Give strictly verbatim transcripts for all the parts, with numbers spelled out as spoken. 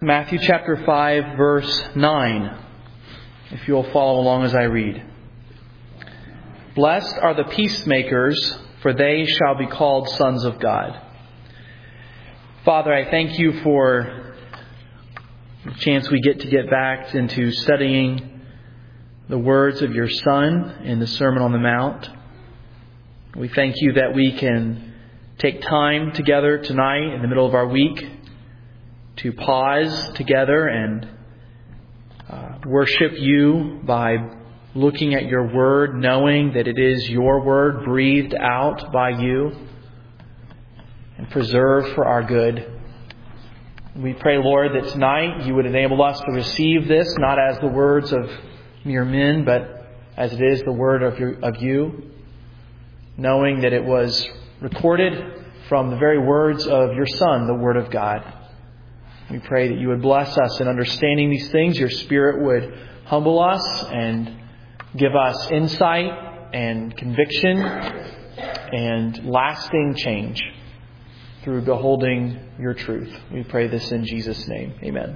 Matthew chapter five, verse nine, if you'll follow along as I read. Blessed are the peacemakers, for they shall be called sons of God. Father, I thank you for the chance we get to get back into studying the words of your Son in the Sermon on the Mount. We thank you that we can take time together tonight in the middle of our week to pause together and uh, worship you by looking at your word, knowing that it is your word breathed out by you and preserved for our good. We pray, Lord, that tonight you would enable us to receive this not as the words of mere men, but as it is the word of, your, of you, knowing that it was recorded from the very words of your Son, the Word of God. We pray that you would bless us in understanding these things. Your Spirit would humble us and give us insight and conviction and lasting change through beholding your truth. We pray this in Jesus' name. Amen.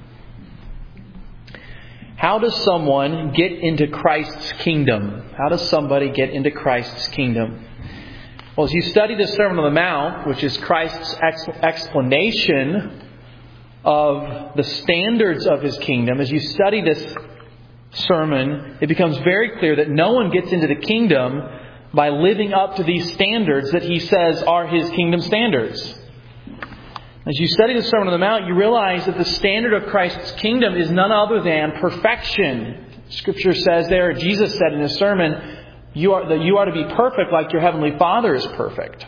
How does someone get into Christ's kingdom? How does somebody get into Christ's kingdom? Well, as you study the Sermon on the Mount, which is Christ's ex- explanation of the standards of His kingdom, as you study this sermon, it becomes very clear that no one gets into the kingdom by living up to these standards that He says are His kingdom standards. As you study the Sermon on the Mount, you realize that the standard of Christ's kingdom is none other than perfection. Scripture says there, Jesus said in His sermon, you are, that you are to be perfect like your Heavenly Father is perfect.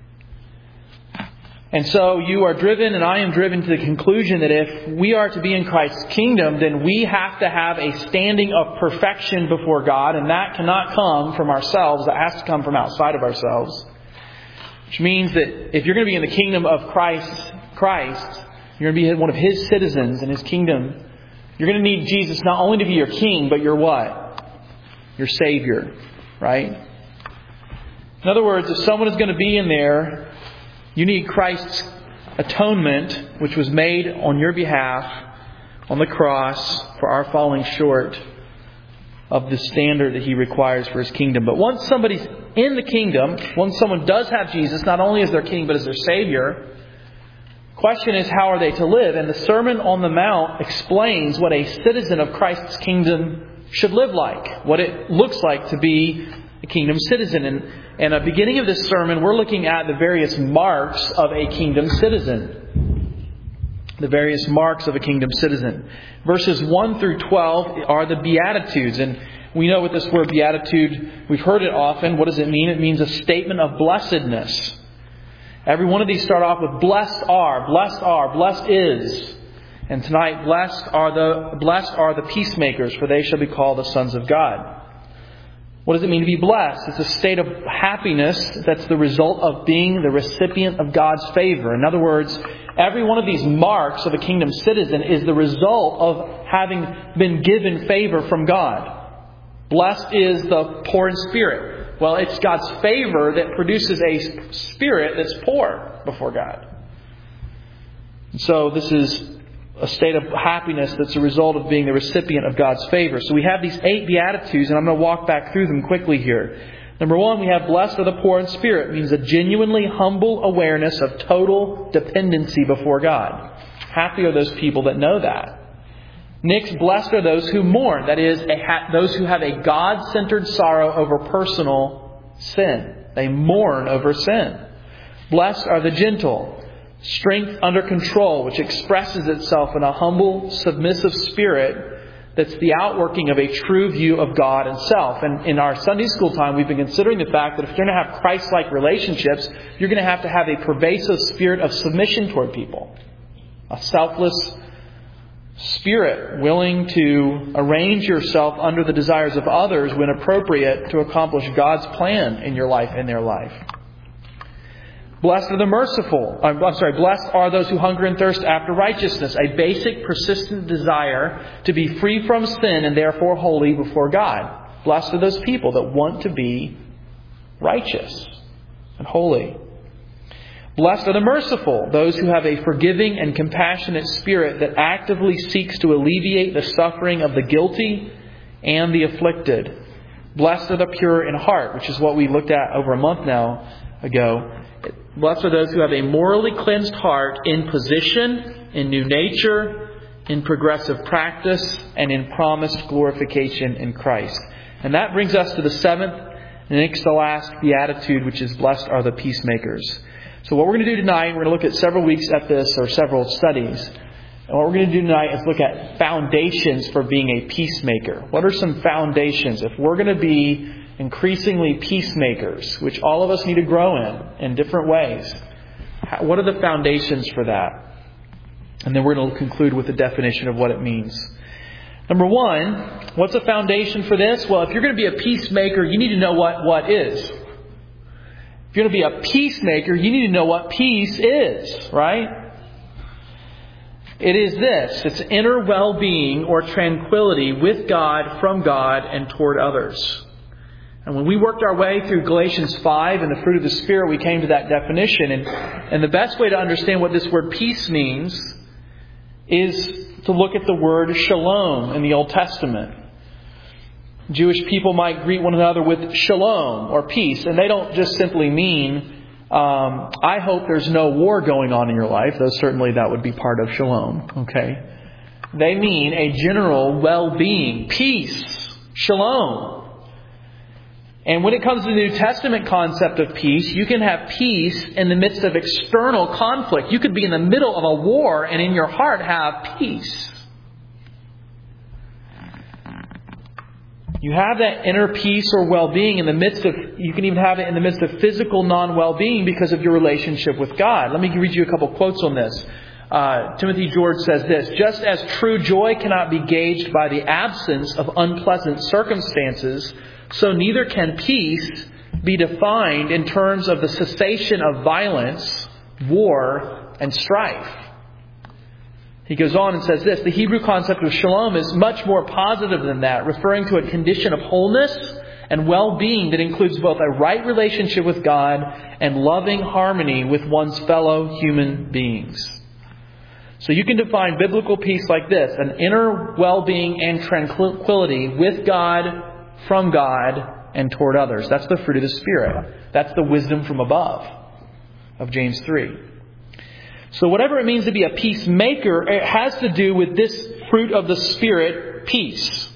And so you are driven, and I am driven to the conclusion that if we are to be in Christ's kingdom, then we have to have a standing of perfection before God, and that cannot come from ourselves. That has to come from outside of ourselves. Which means that if you're going to be in the kingdom of Christ, Christ, you're going to be one of His citizens in His kingdom, you're going to need Jesus not only to be your king, but your what? Your Savior, right? In other words, if someone is going to be in there, you need Christ's atonement, which was made on your behalf on the cross for our falling short of the standard that He requires for His kingdom. But once somebody's in the kingdom, once someone does have Jesus, not only as their king, but as their Savior, the question is, how are they to live? And the Sermon on the Mount explains what a citizen of Christ's kingdom should live like, what it looks like to be a kingdom citizen. And, and at the beginning of this sermon, we're looking at the various marks of a kingdom citizen. The various marks of a kingdom citizen. Verses one through twelve are the Beatitudes. And we know what this word beatitude, we've heard it often. What does it mean? It means a statement of blessedness. Every one of these start off with blessed are, blessed are, blessed is. And tonight, blessed are the blessed are the peacemakers, for they shall be called the sons of God. What does it mean to be blessed? It's a state of happiness that's the result of being the recipient of God's favor. In other words, every one of these marks of a kingdom citizen is the result of having been given favor from God. Blessed is the poor in spirit. Well, it's God's favor that produces a spirit that's poor before God. And so this is a state of happiness that's a result of being the recipient of God's favor. So we have these eight Beatitudes, and I'm going to walk back through them quickly here. Number one, we have blessed are the poor in spirit. It means a genuinely humble awareness of total dependency before God. Happy are those people that know that. Next, blessed are those who mourn. That is, a ha- those who have a God-centered sorrow over personal sin. They mourn over sin. Blessed are the gentle. Strength under control, which expresses itself in a humble, submissive spirit that's the outworking of a true view of God and self. And in our Sunday school time, we've been considering the fact that if you're going to have Christ-like relationships, you're going to have to have a pervasive spirit of submission toward people. A selfless spirit, willing to arrange yourself under the desires of others when appropriate to accomplish God's plan in your life and their life. Blessed are the merciful. I'm sorry, blessed are those who hunger and thirst after righteousness. A basic, persistent desire to be free from sin and therefore holy before God. Blessed are those people that want to be righteous and holy. Blessed are the merciful, those who have a forgiving and compassionate spirit that actively seeks to alleviate the suffering of the guilty and the afflicted. Blessed are the pure in heart, which is what we looked at over a month now ago. Blessed are those who have a morally cleansed heart in position, in new nature, in progressive practice, and in promised glorification in Christ. And that brings us to the seventh and next to last beatitude, which is blessed are the peacemakers. So what we're going to do tonight, we're going to look at several weeks at this, or several studies. And what we're going to do tonight is look at foundations for being a peacemaker. What are some foundations? If we're going to be increasingly peacemakers, which all of us need to grow in, in different ways, what are the foundations for that? And then we're going to conclude with the definition of what it means. Number one, what's a foundation for this? Well, if you're going to be a peacemaker, you need to know what what is. If you're going to be a peacemaker, you need to know what peace is, right? It is this. It's inner well-being or tranquility with God, from God, and toward others. And when we worked our way through Galatians five and the fruit of the Spirit, we came to that definition. And, and the best way to understand what this word peace means is to look at the word shalom in the Old Testament. Jewish people might greet one another with shalom or peace. And they don't just simply mean, um, I hope there's no war going on in your life, though certainly that would be part of shalom. Okay, they mean a general well-being, peace, shalom. And when it comes to the New Testament concept of peace, you can have peace in the midst of external conflict. You could be in the middle of a war and in your heart have peace. You have that inner peace or well-being in the midst of, you can even have it in the midst of physical non-well-being because of your relationship with God. Let me read you a couple quotes on this. Uh, Timothy George says this: just as true joy cannot be gauged by the absence of unpleasant circumstances, so neither can peace be defined in terms of the cessation of violence, war, and strife. He goes on and says this: the Hebrew concept of shalom is much more positive than that, referring to a condition of wholeness and well-being that includes both a right relationship with God and loving harmony with one's fellow human beings. So you can define biblical peace like this: an inner well-being and tranquility with God, from God, and toward others. That's the fruit of the Spirit. That's the wisdom from above of James three. So whatever it means to be a peacemaker, it has to do with this fruit of the Spirit, peace.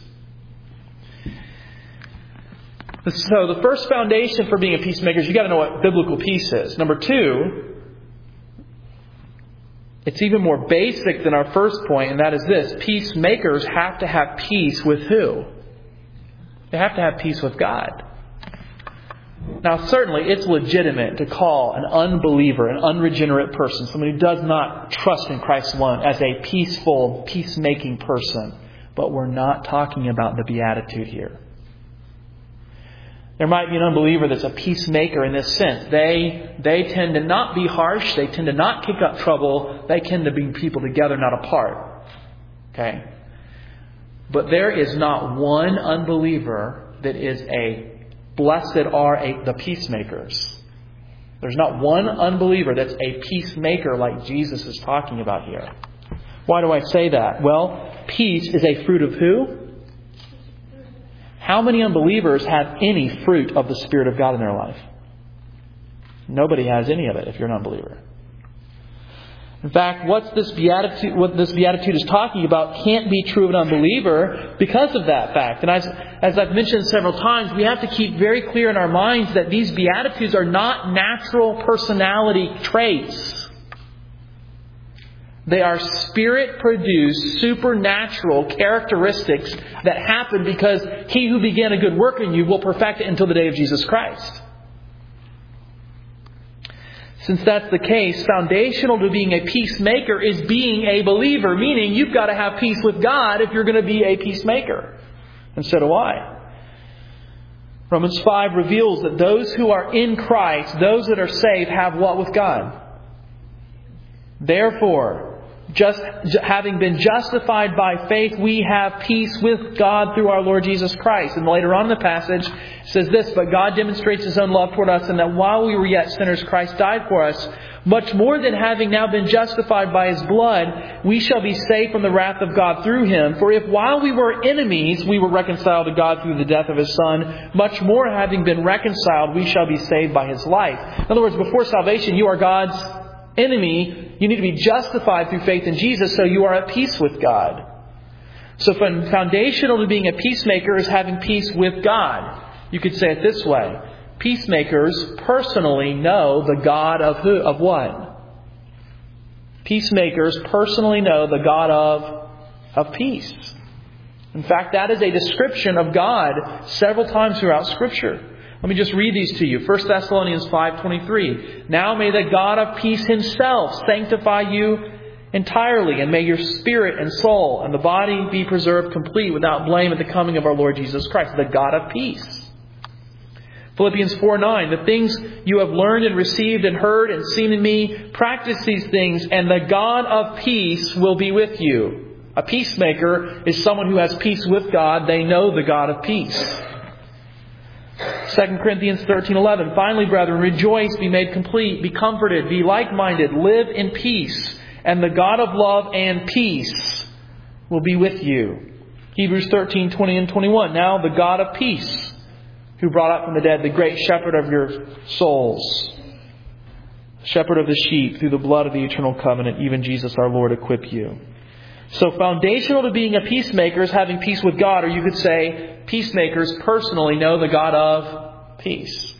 So the first foundation for being a peacemaker is you've got to know what biblical peace is. Number two, it's even more basic than our first point, and that is this: peacemakers have to have peace with who? They have to have peace with God. Now, certainly it's legitimate to call an unbeliever, an unregenerate person, someone who does not trust in Christ alone, as a peaceful, peacemaking person. But we're not talking about the beatitude here. There might be an unbeliever that's a peacemaker in this sense. They, they tend to not be harsh. They tend to not kick up trouble. They tend to bring people together, not apart. Okay? But there is not one unbeliever that is a blessed are a, the peacemakers. There's not one unbeliever that's a peacemaker like Jesus is talking about here. Why do I say that? Well, peace is a fruit of who? How many unbelievers have any fruit of the Spirit of God in their life? Nobody has any of it if you're an unbeliever. In fact, what's this beatitude, what this beatitude is talking about can't be true of an unbeliever because of that fact. And as, as I've mentioned several times, we have to keep very clear in our minds that these beatitudes are not natural personality traits. They are Spirit-produced, supernatural characteristics that happen because He who began a good work in you will perfect it until the day of Jesus Christ. Since that's the case, foundational to being a peacemaker is being a believer, meaning you've got to have peace with God if you're going to be a peacemaker. And so do I. Romans five reveals that those who are in Christ, those that are saved, have what with God? Therefore, just having been justified by faith, we have peace with God through our Lord Jesus Christ. And later on in the passage, it says this, but God demonstrates His own love toward us, and that while we were yet sinners, Christ died for us. Much more than having now been justified by His blood, we shall be saved from the wrath of God through Him. For if while we were enemies, we were reconciled to God through the death of His Son, much more having been reconciled, we shall be saved by His life. In other words, before salvation, you are God's enemy. You need to be justified through faith in Jesus, so you are at peace with God. So foundational to being a peacemaker is having peace with God. You could say it this way. Peacemakers personally know the God of who? Of what? Peacemakers personally know the God of, of peace. In fact, that is a description of God several times throughout Scripture. Let me just read these to you. First Thessalonians five twenty-three. Now may the God of peace Himself sanctify you entirely, and may your spirit and soul and the body be preserved complete without blame at the coming of our Lord Jesus Christ, the God of peace. Philippians four nine, the things you have learned and received and heard and seen in me, practice these things, and the God of peace will be with you. A peacemaker is someone who has peace with God. They know the God of peace. Second Corinthians thirteen eleven, finally, brethren, rejoice, be made complete, be comforted, be like-minded, live in peace, and the God of love and peace will be with you. Hebrews thirteen twenty and twenty-one, now the God of peace, who brought up from the dead the great shepherd of your souls, shepherd of the sheep, through the blood of the eternal covenant, even Jesus our Lord, equip you. So foundational to being a peacemaker is having peace with God, or you could say peacemakers personally know the God of peace.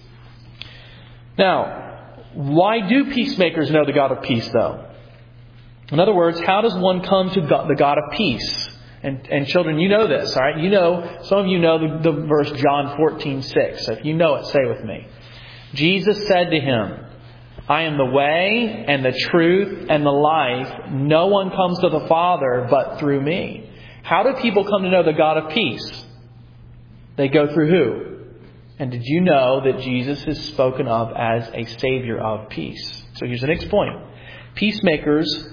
Now, why do peacemakers know the God of peace, though? In other words, how does one come to God, the God of peace? And, and children, you know this, all right? You know, some of you know the, the verse John fourteen six. So if you know it, say with me. Jesus said to him, I am the way and the truth and the life. No one comes to the Father but through me. How do people come to know the God of peace? They go through who? And did you know that Jesus is spoken of as a Savior of peace? So here's the next point. Peacemakers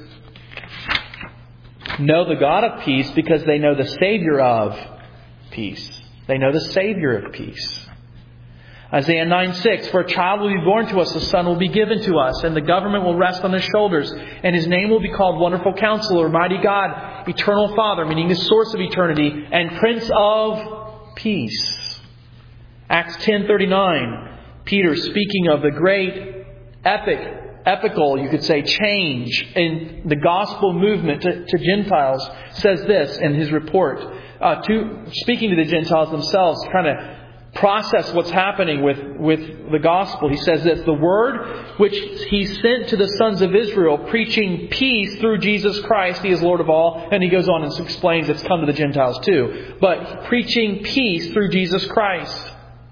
know the God of peace because they know the Savior of peace. They know the Savior of peace. Isaiah nine six, for a child will be born to us, a son will be given to us, and the government will rest on his shoulders, and his name will be called Wonderful Counselor, Mighty God, Eternal Father, meaning the source of eternity, and Prince of Peace. Acts ten thirty-nine, Peter speaking of the great epic epical, you could say, change in the gospel movement to, to Gentiles, says this in his report. Uh, to speaking to the Gentiles themselves, trying to process what's happening with, with the gospel. He says this, the word which He sent to the sons of Israel, preaching peace through Jesus Christ, He is Lord of all. And he goes on and explains it's come to the Gentiles too. But preaching peace through Jesus Christ.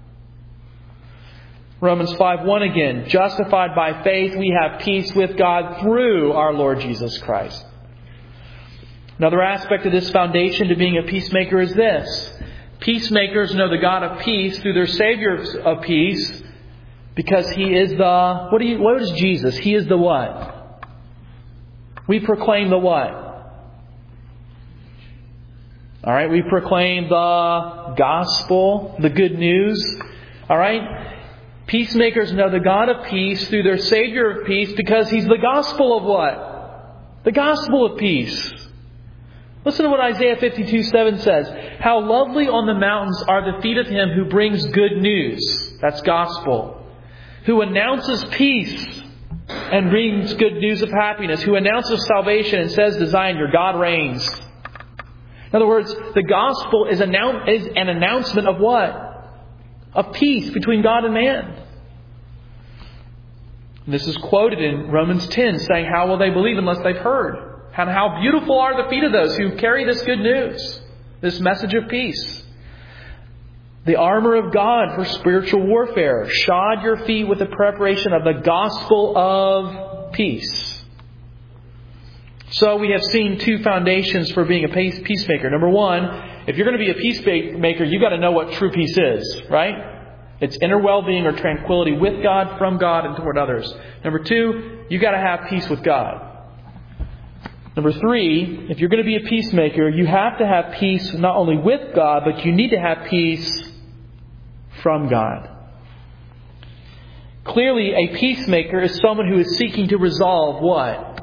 Romans five one again, justified by faith, we have peace with God through our Lord Jesus Christ. Another aspect of this foundation to being a peacemaker is this. Peacemakers know the God of peace through their Savior of peace because He is the... What, do you, what is Jesus? He is the what? We proclaim the what? All right, we proclaim the gospel, the good news. All right? Peacemakers know the God of peace through their Savior of peace because He's the gospel of what? The gospel of peace. Listen to what Isaiah fifty-two seven says. How lovely on the mountains are the feet of Him who brings good news. That's gospel. Who announces peace and brings good news of happiness. Who announces salvation and says to Zion, your God reigns. In other words, the gospel is, annou- is an announcement of what? Of peace between God and man. And this is quoted in Romans ten, saying, how will they believe unless they've heard? And how beautiful are the feet of those who carry this good news, this message of peace. The armor of God for spiritual warfare. Shod your feet with the preparation of the gospel of peace. So we have seen two foundations for being a peacemaker. Number one, if you're going to be a peacemaker, you've got to know what true peace is, right? It's inner well-being or tranquility with God, from God, and toward others. Number two, you've got to have peace with God. Number three, if you're going to be a peacemaker, you have to have peace not only with God, but you need to have peace from God. Clearly, a peacemaker is someone who is seeking to resolve what?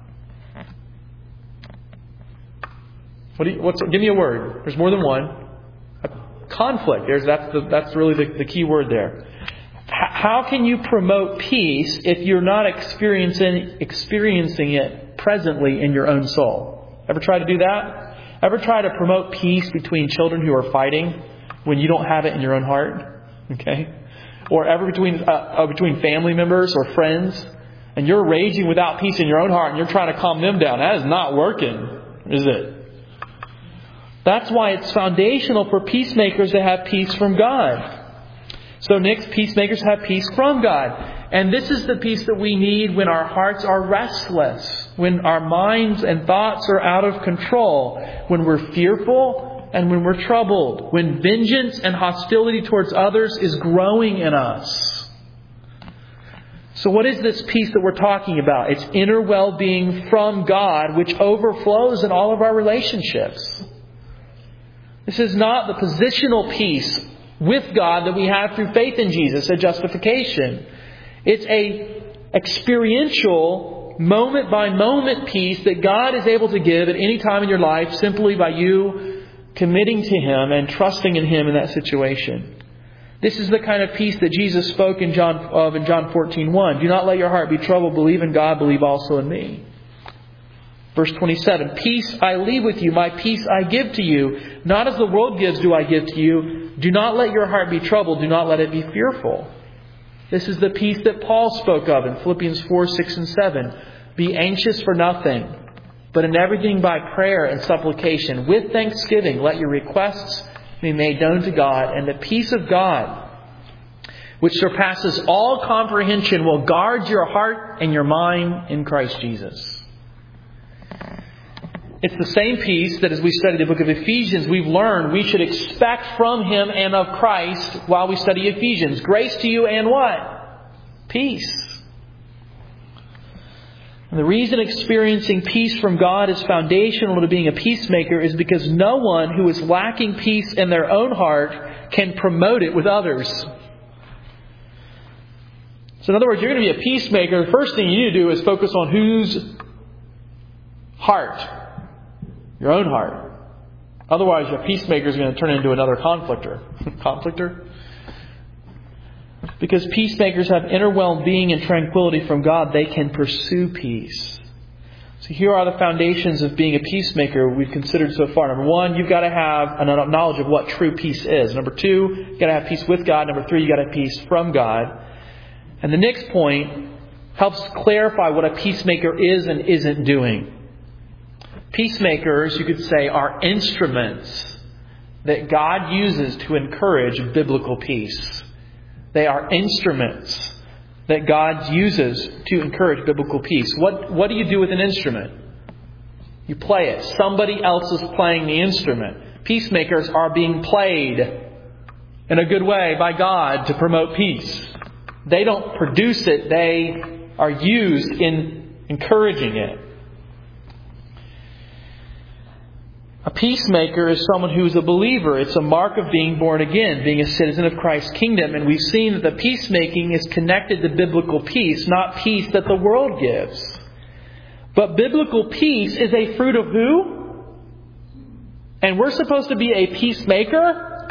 What do you, what's, give me a word. There's more than one. A conflict. There's, that's, the, that's really the, the key word there. H- how can you promote peace if you're not experiencing, experiencing it presently in your own soul? Ever try to do that? Ever try to promote peace between children who are fighting when you don't have it in your own heart? Okay? Or ever between uh, uh, between family members or friends, and you're raging without peace in your own heart and you're trying to calm them down. That is not working, is it? That's why it's foundational for peacemakers to have peace from God. So next, peacemakers have peace from God. And this is the peace that we need when our hearts are restless, when our minds and thoughts are out of control, when we're fearful and when we're troubled, when vengeance and hostility towards others is growing in us. So what is this peace that we're talking about? It's inner well-being from God, which overflows in all of our relationships. This is not the positional peace with God that we have through faith in Jesus at justification. It's a experiential, moment-by-moment peace that God is able to give at any time in your life simply by you committing to Him and trusting in Him in that situation. This is the kind of peace that Jesus spoke in John, of in John fourteen one. Do not let your heart be troubled. Believe in God. Believe also in me. Verse twenty-seven, peace I leave with you, my peace I give to you. Not as the world gives do I give to you. Do not let your heart be troubled. Do not let it be fearful. This is the peace that Paul spoke of in Philippians four, six, and seven. Be anxious for nothing, but in everything by prayer and supplication, with thanksgiving, let your requests be made known to God. And the peace of God, which surpasses all comprehension, will guard your heart and your mind in Christ Jesus. It's the same peace that as we study the book of Ephesians, we've learned we should expect from Him and of Christ while we study Ephesians. Grace to you and what? Peace. And the reason experiencing peace from God is foundational to being a peacemaker is because no one who is lacking peace in their own heart can promote it with others. So in other words, you're going to be a peacemaker. The first thing you need to do is focus on whose heart? Your own heart. Otherwise, your peacemaker is going to turn into another conflictor. conflictor? Because peacemakers have inner well-being and tranquility from God, they can pursue peace. So here are the foundations of being a peacemaker we've considered so far. Number one, you've got to have a knowledge of what true peace is. Number two, you've got to have peace with God. Number three, you've got to have peace from God. And the next point helps clarify what a peacemaker is and isn't doing. Peacemakers, you could say, are instruments that God uses to encourage biblical peace. They are instruments that God uses to encourage biblical peace. What, what do you do with an instrument? You play it. Somebody else is playing the instrument. Peacemakers are being played in a good way by God to promote peace. They don't produce it. They are used in encouraging it. A peacemaker is someone who is a believer. It's a mark of being born again, being a citizen of Christ's kingdom. And we've seen that the peacemaking is connected to biblical peace, not peace that the world gives. But biblical peace is a fruit of who? And we're supposed to be a peacemaker?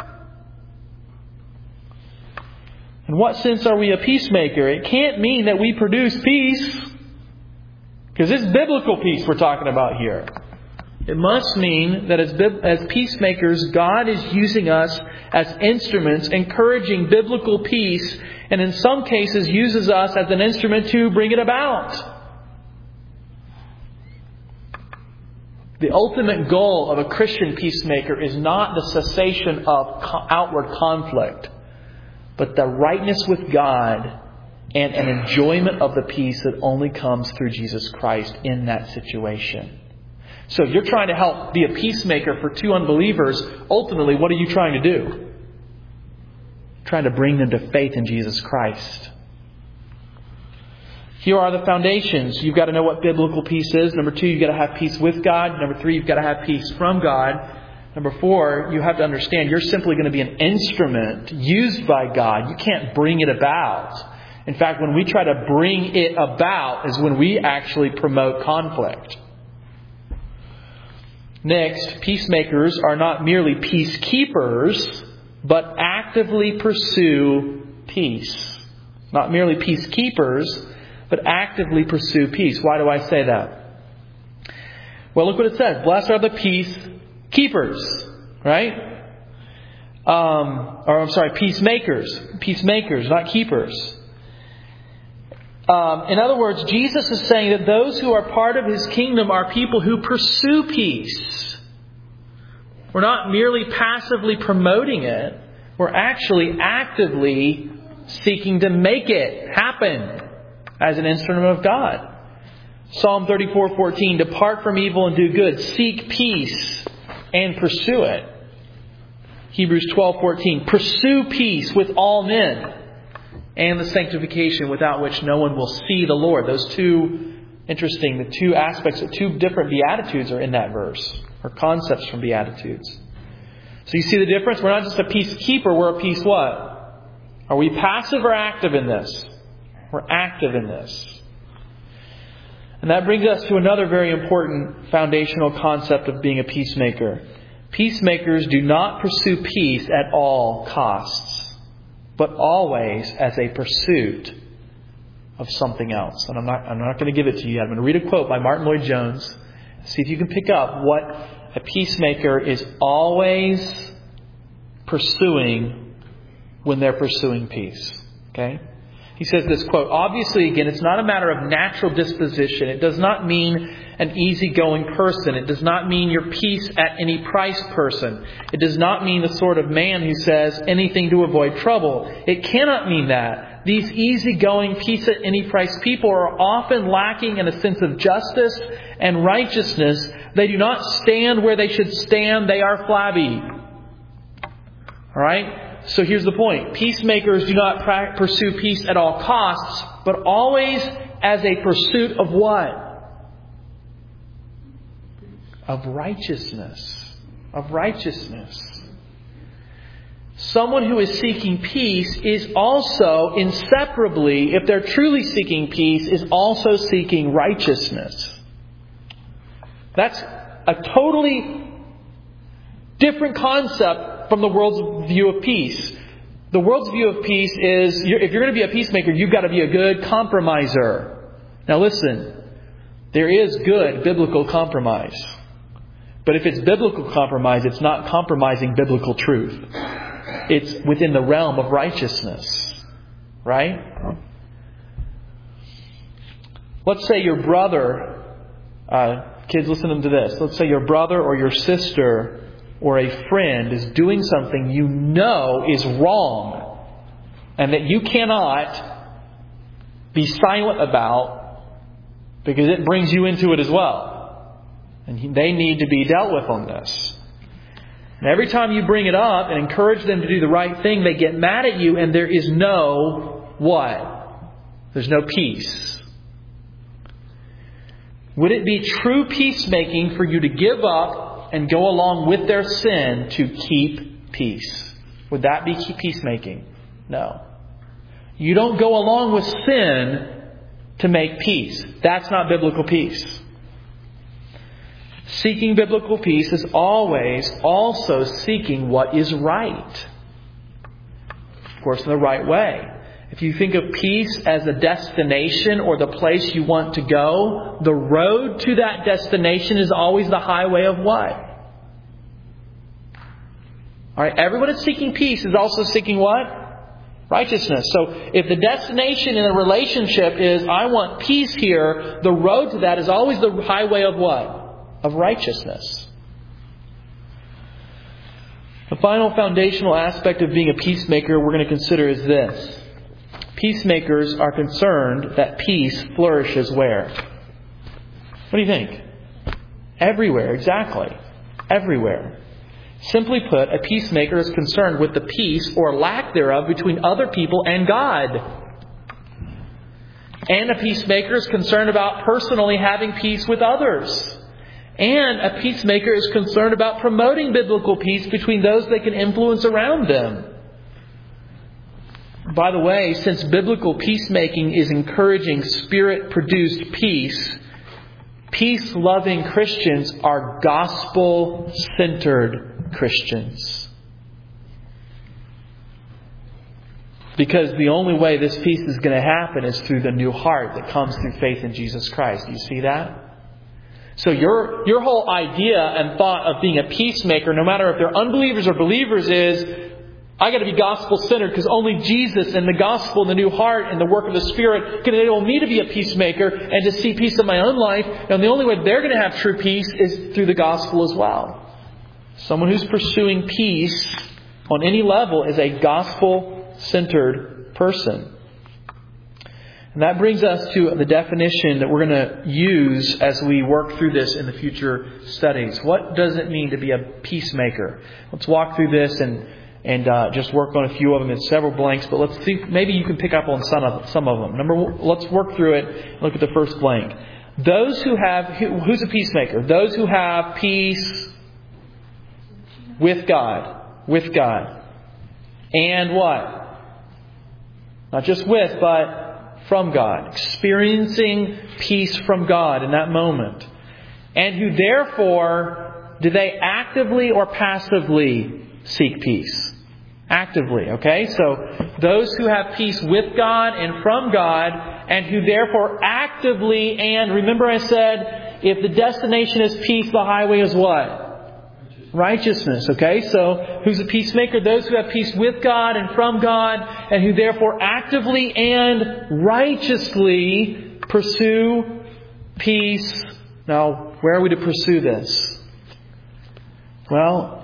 In what sense are we a peacemaker? It can't mean that we produce peace, because it's biblical peace we're talking about here. It must mean that as, as peacemakers, God is using us as instruments, encouraging biblical peace, and in some cases uses us as an instrument to bring it about. The ultimate goal of a Christian peacemaker is not the cessation of outward conflict, but the rightness with God and an enjoyment of the peace that only comes through Jesus Christ in that situation. So if you're trying to help be a peacemaker for two unbelievers, ultimately, what are you trying to do? Trying to bring them to faith in Jesus Christ. Here are the foundations. You've got to know what biblical peace is. Number two, you've got to have peace with God. Number three, you've got to have peace from God. Number four, you have to understand you're simply going to be an instrument used by God. You can't bring it about. In fact, when we try to bring it about is when we actually promote conflict. Next, peacemakers are not merely peacekeepers, but actively pursue peace. Not merely peacekeepers, but actively pursue peace. Why do I say that? Well, look what it says. Blessed are the peacekeepers, right? Um, or I'm sorry, peacemakers. Peacemakers, not keepers. Um, in other words, Jesus is saying that those who are part of His kingdom are people who pursue peace. We're not merely passively promoting it. We're actually actively seeking to make it happen as an instrument of God. Psalm thirty-four fourteen, depart from evil and do good. Seek peace and pursue it. Hebrews twelve fourteen, pursue peace with all men and the sanctification without which no one will see the Lord. Those two, interesting, the two aspects of two different Beatitudes are in that verse, or concepts from Beatitudes. So you see the difference? We're not just a peacekeeper, we're a peace what? Are we passive or active in this? We're active in this. And that brings us to another very important foundational concept of being a peacemaker. Peacemakers do not pursue peace at all costs, but always as a pursuit of something else. And I'm not, I'm not going to give it to you yet. I'm going to read a quote by Martin Lloyd-Jones. See if you can pick up what a peacemaker is always pursuing when they're pursuing peace. Okay? He says this, quote, obviously, again, it's not a matter of natural disposition. It does not mean an easygoing person. It does not mean your peace at any price person. It does not mean the sort of man who says anything to avoid trouble. It cannot mean that. These easygoing, peace at any price people are often lacking in a sense of justice and righteousness. They do not stand where they should stand. They are flabby. All right? So here's the point. Peacemakers do not pra- pursue peace at all costs, but always as a pursuit of what? Of righteousness. Of righteousness. Someone who is seeking peace is also inseparably, if they're truly seeking peace, is also seeking righteousness. That's a totally different concept from the world's view of peace. The world's view of peace is, if you're going to be a peacemaker, you've got to be a good compromiser. Now listen, there is good biblical compromise. But if it's biblical compromise, it's not compromising biblical truth. It's within the realm of righteousness. Right? Let's say your brother, uh, kids listen to this. Let's say your brother or your sister or a friend is doing something you know is wrong and that you cannot be silent about because it brings you into it as well. And they need to be dealt with on this. And every time you bring it up and encourage them to do the right thing, they get mad at you and there is no what? There's no peace. Would it be true peacemaking for you to give up and go along with their sin to keep peace? Would that be peacemaking? No. You don't go along with sin to make peace. That's not biblical peace. Seeking biblical peace is always also seeking what is right. Of course, in the right way. If you think of peace as a destination or the place you want to go, the road to that destination is always the highway of what? All right, everyone that's seeking peace is also seeking what? Righteousness. So if the destination in a relationship is, I want peace here, the road to that is always the highway of what? Of righteousness. The final foundational aspect of being a peacemaker we're going to consider is this. Peacemakers are concerned that peace flourishes where? What do you think? Everywhere, exactly. Everywhere. Simply put, a peacemaker is concerned with the peace or lack thereof between other people and God. And a peacemaker is concerned about personally having peace with others. And a peacemaker is concerned about promoting biblical peace between those they can influence around them. By the way, since biblical peacemaking is encouraging Spirit-produced peace, peace-loving Christians are gospel-centered Christians. Because the only way this peace is going to happen is through the new heart that comes through faith in Jesus Christ. Do you see that? So your, your whole idea and thought of being a peacemaker, no matter if they're unbelievers or believers, is I got to be gospel-centered because only Jesus and the gospel and the new heart and the work of the Spirit can enable me to be a peacemaker and to see peace in my own life. And the only way they're going to have true peace is through the gospel as well. Someone who's pursuing peace on any level is a gospel-centered person. And that brings us to the definition that we're going to use as we work through this in the future studies. What does it mean to be a peacemaker? Let's walk through this and and uh, just work on a few of them. It's several blanks, but let's see. Maybe you can pick up on some of some of them. Number one, let's work through it and look at the first blank. Those who have who's a peacemaker? Those who have peace with God, with God, and what? Not just with, but from God, experiencing peace from God in that moment. And who therefore, do they actively or passively seek peace? Actively, okay? So, those who have peace with God and from God, and who therefore actively, and remember I said, if the destination is peace, the highway is what? Righteousness, okay? So, who's a peacemaker? Those who have peace with God and from God, and who therefore actively and righteously pursue peace. Now, where are we to pursue this? Well,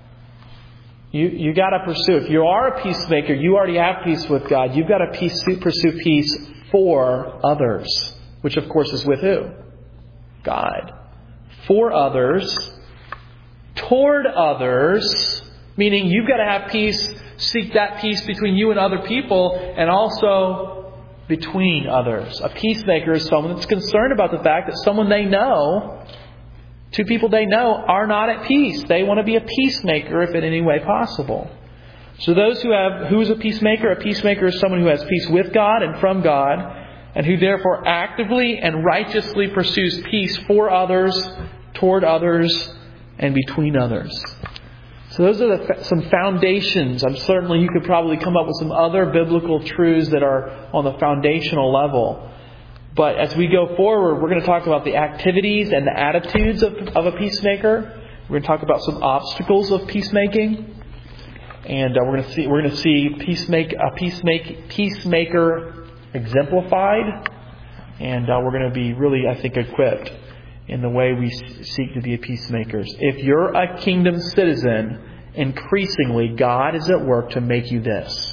you you got to pursue. If you are a peacemaker, you already have peace with God. You've got to peace, pursue peace for others, which of course is with who? God. For others. Toward others, meaning you've got to have peace, seek that peace between you and other people, and also between others. A peacemaker is someone that's concerned about the fact that someone they know, two people they know, are not at peace. They want to be a peacemaker if in any way possible. So those who have, who is a peacemaker? A peacemaker is someone who has peace with God and from God, and who therefore actively and righteously pursues peace for others, toward others, and between others. So those are the, some foundations. I'm certainly you could probably come up with some other biblical truths that are on the foundational level. But as we go forward, we're going to talk about the activities and the attitudes of, of a peacemaker. We're going to talk about some obstacles of peacemaking, and uh, we're going to see we're going to see peacemake a peacemake peacemaker exemplified, and uh, we're going to be really, I think, equipped in the way we seek to be peacemakers. If you're a kingdom citizen, increasingly God is at work to make you this.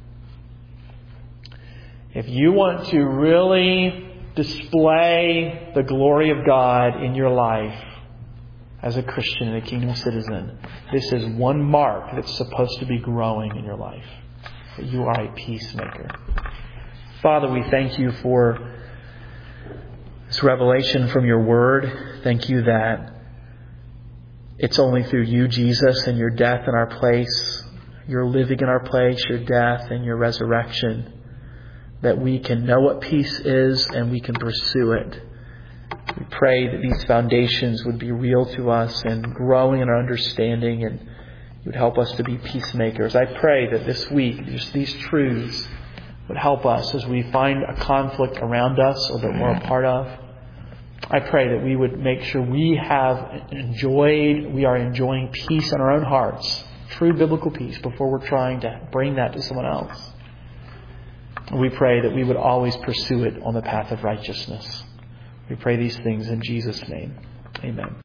If you want to really display the glory of God in your life as a Christian and a kingdom citizen, this is one mark that's supposed to be growing in your life. That you are a peacemaker. Father, we thank you for this revelation from your word. Thank you that it's only through you, Jesus, and your death in our place, your living in our place, your death and your resurrection, that we can know what peace is and we can pursue it. We pray that these foundations would be real to us and growing in our understanding, and you would help us to be peacemakers. I pray that this week, just these truths would help us as we find a conflict around us or that we're a part of. I pray that we would make sure we have enjoyed, we are enjoying peace in our own hearts, true biblical peace, before we're trying to bring that to someone else. We pray that we would always pursue it on the path of righteousness. We pray these things in Jesus' name. Amen.